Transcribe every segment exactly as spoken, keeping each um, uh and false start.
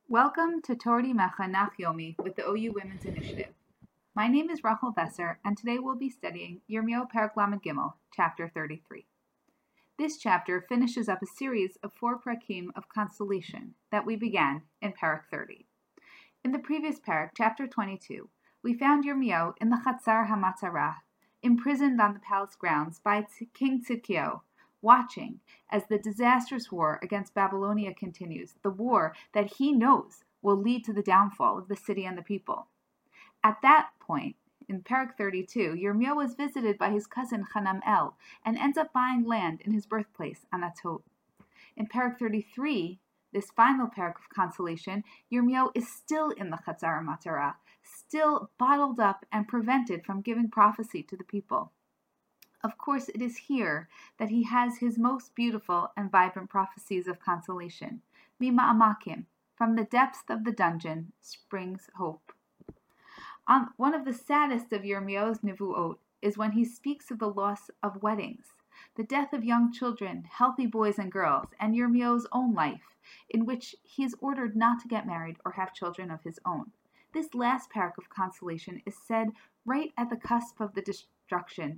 Welcome to Torah Machanach Yomi with the O U Women's Initiative. My name is Rachel Besser, and today we'll be studying Yirmiyahu Perek Lamed Gimel, chapter thirty-three. This chapter finishes up a series of four parakim of consolation that we began in Perek thirty. In the previous Perek, chapter twenty-two, we found Yirmiyahu in the Chatzar HaMatzarah, imprisoned on the palace grounds by King Tzidkiyahu, watching as the disastrous war against Babylonia continues, the war that he knows will lead to the downfall of the city and the people. At that point, in Perek thirty-two, Yirmiyahu was visited by his cousin Hanamel and ends up buying land in his birthplace, Anatot. In Perek thirty-three, this final Perek of consolation, Yirmiyahu is still in the Chatzar HaMatzarah, still bottled up and prevented from giving prophecy to the people. Of course, it is here that he has his most beautiful and vibrant prophecies of consolation. Mima Amakim, from the depths of the dungeon, springs hope. Um, one of the saddest of Yirmiyahu's Nevuot is when he speaks of the loss of weddings, the death of young children, healthy boys and girls, and Yirmiyahu's own life, in which he is ordered not to get married or have children of his own. This last parak of consolation is said right at the cusp of the destruction,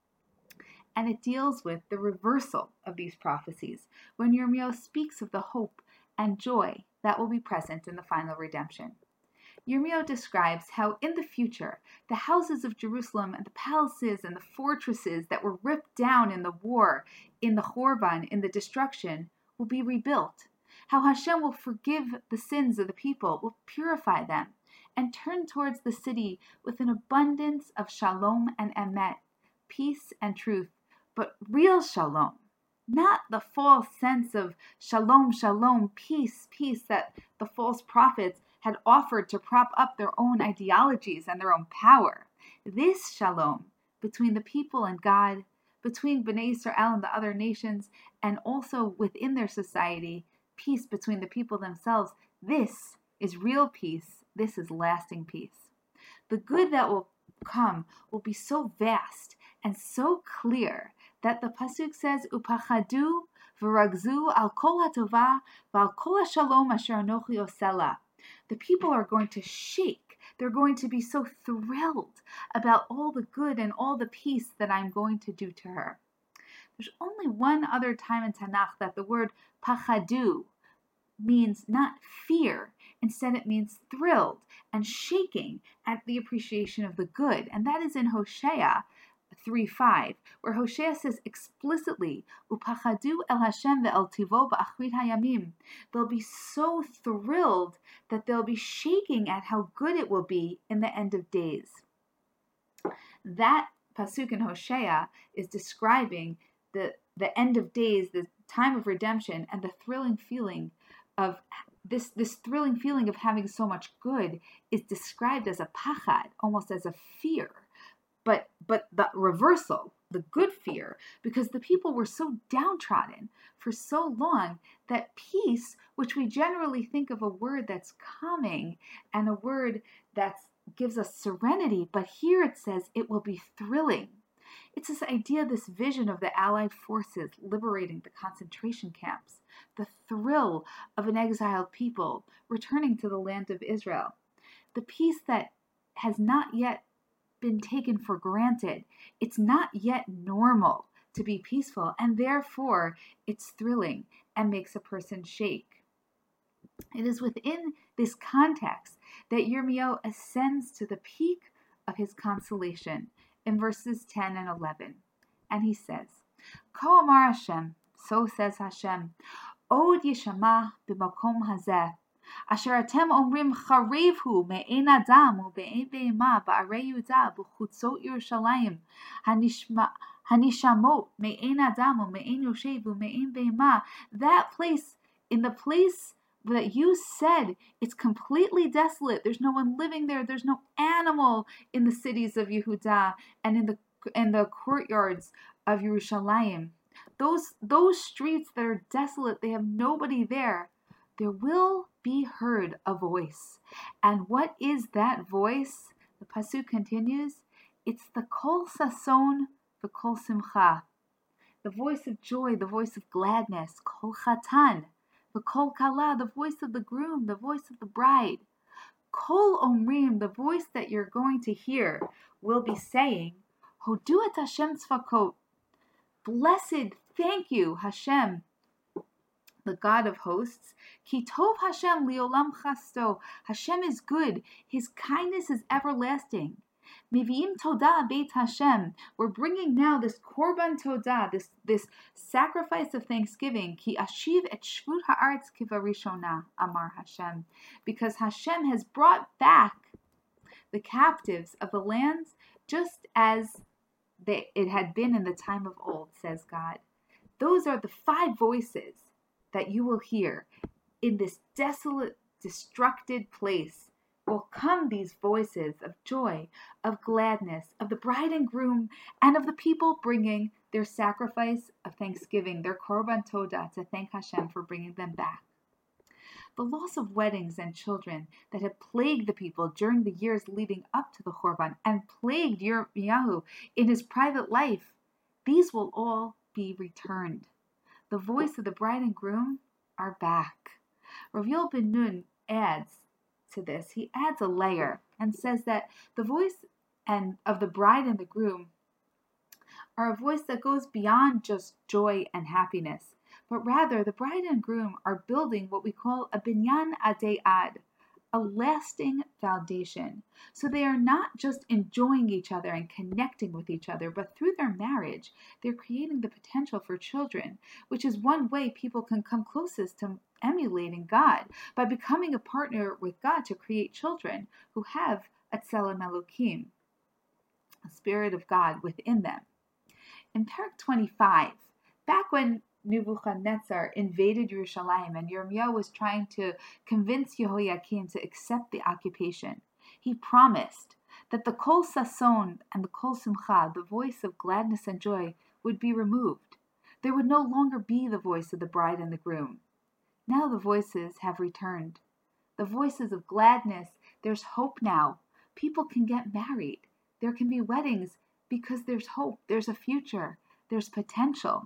and it deals with the reversal of these prophecies when Yirmiyahu speaks of the hope and joy that will be present in the final redemption. Yirmiyahu describes how in the future the houses of Jerusalem and the palaces and the fortresses that were ripped down in the war, in the Chorban, in the destruction, will be rebuilt. How Hashem will forgive the sins of the people, will purify them, and turn towards the city with an abundance of shalom and emet, peace and truth, but real shalom, not the false sense of shalom, shalom, peace, peace that the false prophets had offered to prop up their own ideologies and their own power. This shalom between the people and God, between Bnei Israel and the other nations, and also within their society, peace between the people themselves, this is real peace, this is lasting peace. The good that will come will be so vast and so clear that the pasuk says, "Upachadu v'ragzu al kol hatova v'al kol hashalom asher anochi osela." The people are going to shake. They're going to be so thrilled about all the good and all the peace that I'm going to do to her. There's only one other time in Tanakh that the word pachadu means not fear. Instead, it means thrilled and shaking at the appreciation of the good. And that is in Hosea three five, where Hosea says explicitly, Upachadu el Hashem ve'el tivo ba'achrit hayamim. They'll be so thrilled that they'll be shaking at how good it will be in the end of days. That pasuk in Hosea is describing the, the end of days, the time of redemption, and the thrilling feeling of this, this thrilling feeling of having so much good is described as a pachad, almost as a fear. But but the reversal, the good fear, because the people were so downtrodden for so long that peace, which we generally think of a word that's calming and a word that gives us serenity, but here it says it will be thrilling. It's this idea, this vision of the Allied forces liberating the concentration camps, the thrill of an exiled people returning to the land of Israel, the peace that has not yet been taken for granted. It's not yet normal to be peaceful, and therefore it's thrilling and makes a person shake. It is within this context that Yirmiyahu ascends to the peak of his consolation in verses ten and eleven. And he says, Ko amar Hashem, so says Hashem, Od yishama b'makom hazeh, Asher atem omrim charev hu me'ein adam u'be'ein be'ema ba'arei Yehuda b'chutzot Yerushalayim hanishamot me'ein adam u'me'ein yoshev u'me'ein be'ema. That place, in the place that you said it's completely desolate, there's no one living there, there's no animal in the cities of Yehuda and in the in the courtyards of Yerushalayim. Those those streets that are desolate, they have nobody there. There will be heard a voice. And what is that voice? The pasuk continues, it's the kol sason v'kol simcha, the voice of joy, the voice of gladness, kol chatan V'kol kala, the voice of the groom, the voice of the bride. Kol omrim, the voice that you're going to hear, will be saying, Hodu et Hashem tzvakot. Blessed, thank you, Hashem, the God of hosts. Ki tov Hashem liolam chasto. Hashem is good. His kindness is everlasting. Mevi'im todah beit Hashem. We're bringing now this korban todah, this, this sacrifice of thanksgiving. Ki ashiv et shvut ha'aretz kivarishona, amar Hashem. Because Hashem has brought back the captives of the lands just as they, it had been in the time of old, says God. Those are the five voices that you will hear in this desolate, destructed place. Will come these voices of joy, of gladness, of the bride and groom, and of the people bringing their sacrifice of thanksgiving, their korban todah, to thank Hashem for bringing them back. The loss of weddings and children that had plagued the people during the years leading up to the korban and plagued Yirmiyahu in his private life, these will all be returned. The voice of the bride and groom are back. Rav Yoel ben Nun adds to this, he adds a layer and says that the voice and of the bride and the groom are a voice that goes beyond just joy and happiness, but rather the bride and groom are building what we call a binyan adei ad, a lasting foundation. So they are not just enjoying each other and connecting with each other, but through their marriage, they're creating the potential for children, which is one way people can come closest to emulating God, by becoming a partner with God to create children who have a Tselem Elokim, a spirit of God within them. In Parak twenty-five, back when Nebuchadnezzar invaded Yerushalayim and Yirmiyahu was trying to convince Yehoiakim to accept the occupation, he promised that the Kol Sason and the Kol Simcha, the voice of gladness and joy, would be removed. There would no longer be the voice of the bride and the groom. Now the voices have returned. The voices of gladness. There's hope now. People can get married. There can be weddings because there's hope. There's a future. There's potential.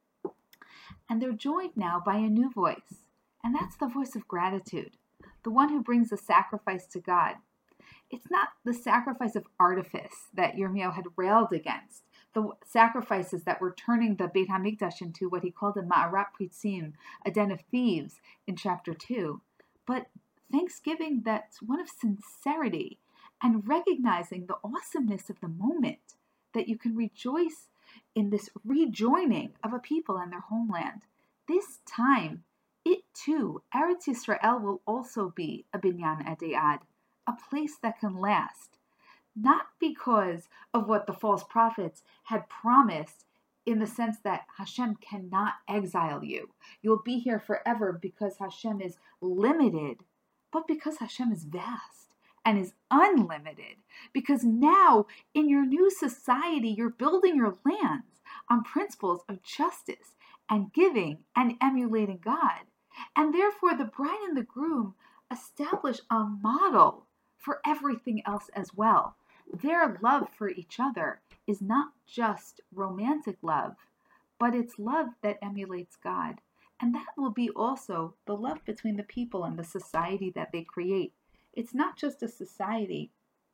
And they're joined now by a new voice. And that's the voice of gratitude. The one who brings a sacrifice to God. It's not the sacrifice of artifice that Yirmiyahu had railed against. The sacrifices that were turning the Beit HaMikdash into what he called a Ma'arat Pritzim, a den of thieves, in chapter two. But thanksgiving that's one of sincerity and recognizing the awesomeness of the moment, that you can rejoice in this rejoining of a people and their homeland. This time, it too, Eretz Yisrael, will also be a binyan adei ad, a place that can last. Not because of what the false prophets had promised, in the sense that Hashem cannot exile you. You'll be here forever because Hashem is limited, but because Hashem is vast and is unlimited. Because now, in your new society, you're building your lands on principles of justice and giving and emulating God. And therefore, the bride and the groom establish a model for everything else as well. Their love for each other is not just romantic love, but it's love that emulates God. And that will be also the love between the people and the society that they create. It's not just a society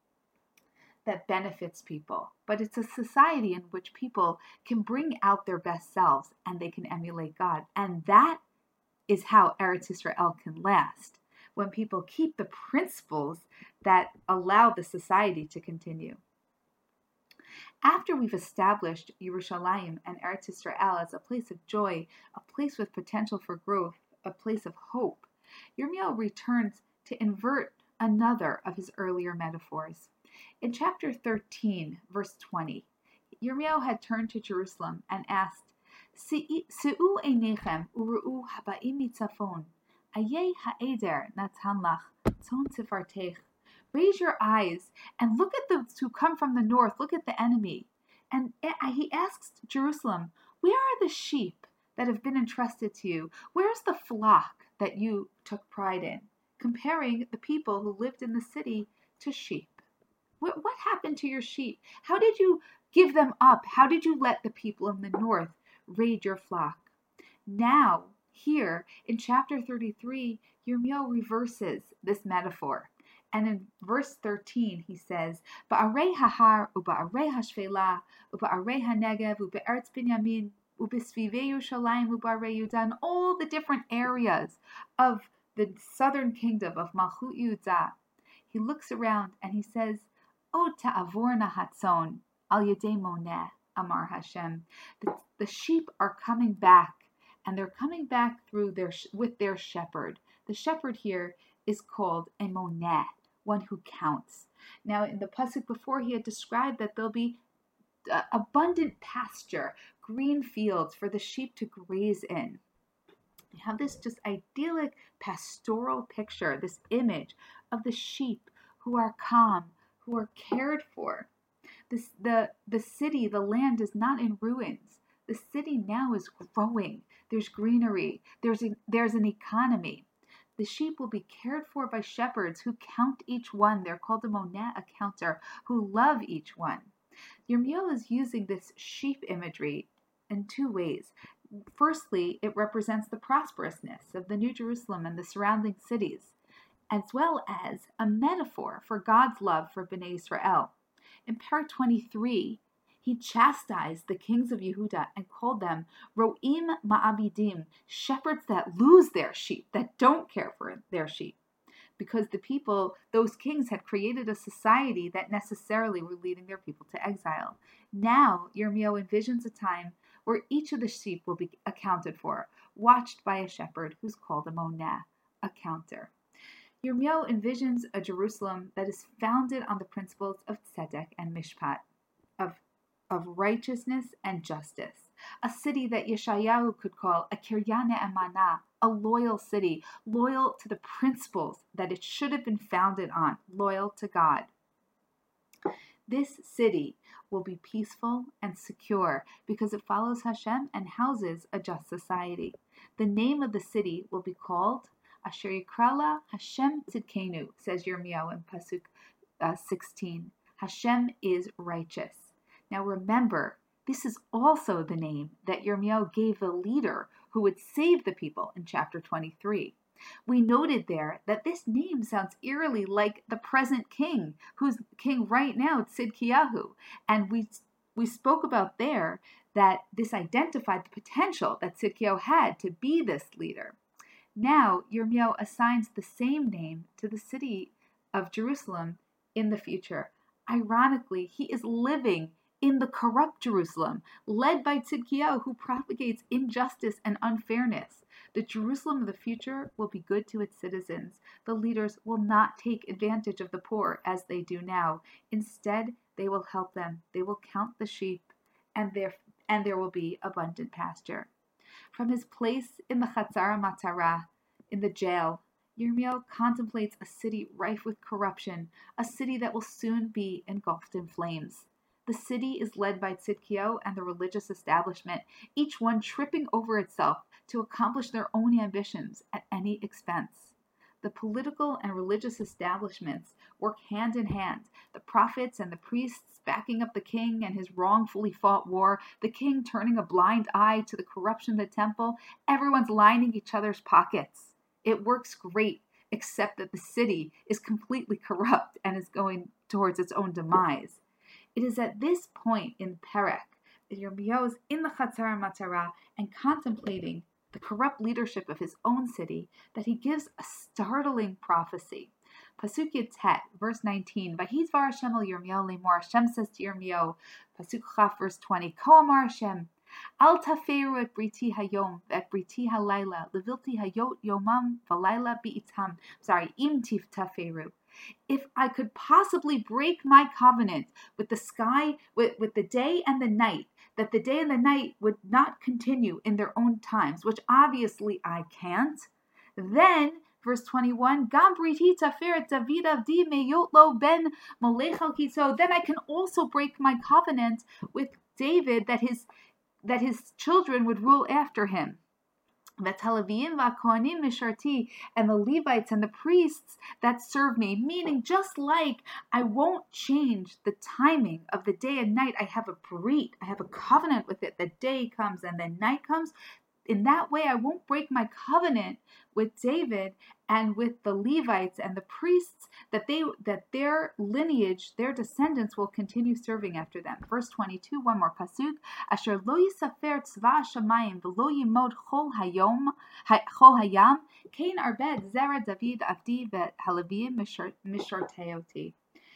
that benefits people, but it's a society in which people can bring out their best selves and they can emulate God. And that is how Eretz Yisrael can last, when people keep the principles that allow the society to continue. After we've established Yerushalayim and Eretz Yisrael as a place of joy, a place with potential for growth, a place of hope, Yirmiyahu returns to invert another of his earlier metaphors. In chapter thirteen, verse twenty, Yirmiyahu had turned to Jerusalem and asked, Se'u einechem uru'u haba'im mitzafon, ayei ha'eder natan lach, tzon tifartech. Raise your eyes and look at those who come from the north. Look at the enemy. And he asks Jerusalem, where are the sheep that have been entrusted to you? Where's the flock that you took pride in? Comparing the people who lived in the city to sheep. What, what happened to your sheep? How did you give them up? How did you let the people in the north raid your flock? Now, Here, in chapter thirty-three, Yirmiyahu reverses this metaphor. And in verse thirteen, he says, Ba'arei hahar, uba'arei hashvela, uba'arei hanegev, ube'eretz binyamin, ubesvivei Yerushalayim, uba'arei Yudah, and all the different areas of the southern kingdom of Malchut Yehudah. He looks around and he says, O ta'avorna hatzon, al yedei moneh, Amar Hashem. The, the sheep are coming back, and they're coming back through their with their shepherd. The shepherd here is called a moneh, one who counts. Now, in the pasuk before, he had described that there'll be uh, abundant pasture, green fields for the sheep to graze in. You have this just idyllic pastoral picture, this image of the sheep who are calm, who are cared for. This, the, the city, the land is not in ruins. The city now is growing. There's greenery. There's, a, there's an economy. The sheep will be cared for by shepherds who count each one. They're called a moneh, a counter, who love each one. Yirmiyahu is using this sheep imagery in two ways. Firstly, it represents the prosperousness of the New Jerusalem and the surrounding cities, as well as a metaphor for God's love for Bnei Israel. In Parak twenty-three, he chastised the kings of Yehuda and called them Ro'im Ma'abidim, shepherds that lose their sheep, that don't care for their sheep. Because the people, those kings, had created a society that necessarily were leading their people to exile. Now, Yirmiyahu envisions a time where each of the sheep will be accounted for, watched by a shepherd who's called a moneh, a counter. Yirmiyahu envisions a Jerusalem that is founded on the principles of tzedek and mishpat, of, of righteousness and justice. A city that Yeshayahu could call a kiryah ne'emana, a loyal city, loyal to the principles that it should have been founded on, loyal to God. This city will be peaceful and secure because it follows Hashem and houses a just society. The name of the city will be called Asher Yikrala Hashem Tzidkenu, says Yirmiyahu in Pasuk uh, sixteen. Hashem is righteous. Now remember, this is also the name that Yirmiyahu gave the leader who would save the people in chapter twenty-three. We noted there that this name sounds eerily like the present king, who's king right now, Tzidkiyahu. And we we spoke about there that this identified the potential that Tzidkiyahu had to be this leader. Now, Yirmiyahu assigns the same name to the city of Jerusalem in the future. Ironically, he is living in the corrupt Jerusalem, led by Tzidkiyahu, who propagates injustice and unfairness. The Jerusalem of the future will be good to its citizens. The leaders will not take advantage of the poor as they do now. Instead, they will help them. They will count the sheep, and there, and there will be abundant pasture. From his place in the Chatzar Matara, in the jail, Yirmiyahu contemplates a city rife with corruption, a city that will soon be engulfed in flames. The city is led by Tzidkiyahu and the religious establishment, each one tripping over itself to accomplish their own ambitions at any expense. The political and religious establishments work hand in hand, the prophets and the priests backing up the king and his wrongfully fought war, the king turning a blind eye to the corruption of the temple. Everyone's lining each other's pockets. It works great, except that the city is completely corrupt and is going towards its own demise. It is at this point in Perek that Yirmiyahu is in the Chatzar Matara and contemplating the corrupt leadership of his own city that he gives a startling prophecy. Pasuk Ytet, verse nineteen, Vayidvar Hashem el Yirmiyahu lemor, Hashem says to Yirmiyahu, Pasuk Chaf, verse twenty, Ko amar Hashem, Al taferu et briti hayom, et briti halayla, levilti hayot yomam valayla bi'itam. Sorry, im tif taferu. If I could possibly break my covenant with the sky, with, with the day and the night, that the day and the night would not continue in their own times, which obviously I can't, then, verse twenty-one, Gam briti taferet David avdi meyot lo ben molech al kitzo. Then I can also break my covenant with David that his that his children would rule after him. V'talavim v'kohanim misharti, and the Levites and the priests that serve me, meaning just like I won't change the timing of the day and night. I have a brit, I have a covenant with it. The day comes and the night comes. in that way I won't break my covenant with David and with the Levites and the priests, that they that their lineage, their descendants will continue serving after them. Verse twenty-two, one more pasuk. Asher lo yisafer tzva shamayim v'lo yimod chol hayom chol hayam kein arbed zera David avdi v'halavim misharteoti.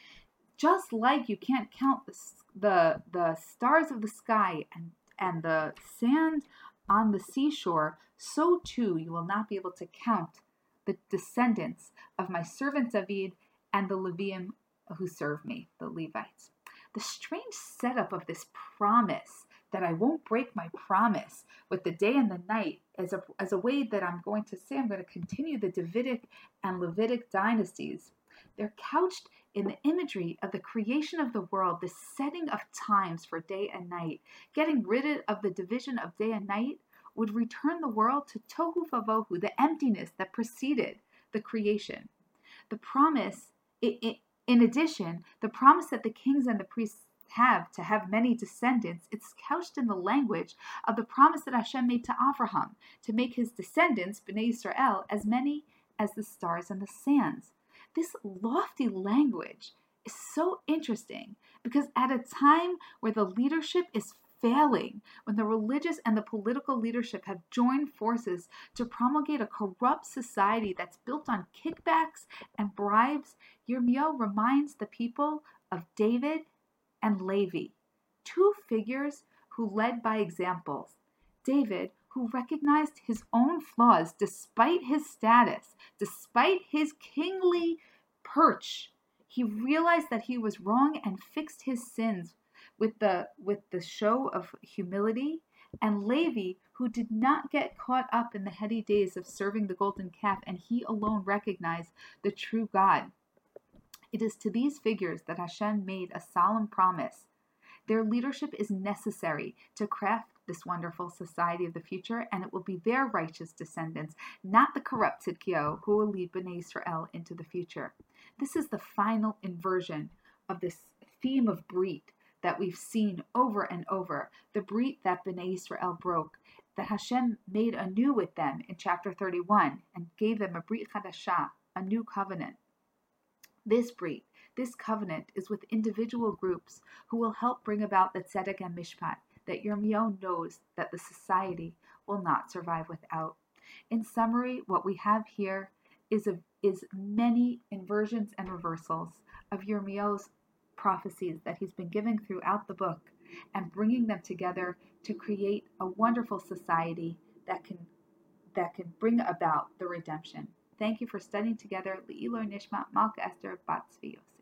Just like you can't count the the the stars of the sky and and the sand on the seashore, so too you will not be able to count the descendants of my servant David and the Leviim who serve me, the Levites. The strange setup of this promise that I won't break my promise with the day and the night as a, as a way that I'm going to say I'm going to continue the Davidic and Levitic dynasties. They're couched in the imagery of the creation of the world, the setting of times for day and night. Getting rid of the division of day and night would return the world to tohu vavohu, the emptiness that preceded the creation. The promise, it, it, in addition, the promise that the kings and the priests have to have many descendants, it's couched in the language of the promise that Hashem made to Avraham, to make his descendants, Bnei Yisrael, as many as the stars and the sands. This lofty language is so interesting because at a time where the leadership is failing, when the religious and the political leadership have joined forces to promulgate a corrupt society that's built on kickbacks and bribes, Yirmiyahu reminds the people of David and Levi, two figures who led by examples. David, who recognized his own flaws despite his status, despite his kingly perch. He realized that he was wrong and fixed his sins with the with the show of humility. And Levi, who did not get caught up in the heady days of serving the golden calf, and he alone recognized the true God. It is to these figures that Hashem made a solemn promise. Their leadership is necessary to craft this wonderful society of the future, and it will be their righteous descendants, not the corrupt Tzidkiyahu, who will lead Bnei Israel into the future. This is the final inversion of this theme of Brit that we've seen over and over, the Brit that Bnei Israel broke, that Hashem made anew with them in chapter thirty-one and gave them a Brit Chadashah, a new covenant. This Brit, this covenant, is with individual groups who will help bring about the Tzedek and Mishpat that Yirmiyahu knows that the society will not survive without. In summary, what we have here is a, is many inversions and reversals of Yirmiyahu's prophecies that he's been giving throughout the book, and bringing them together to create a wonderful society that can that can bring about the redemption. Thank you for studying together. Le'iloi Nishmat Malka Esther Bat Tzvius.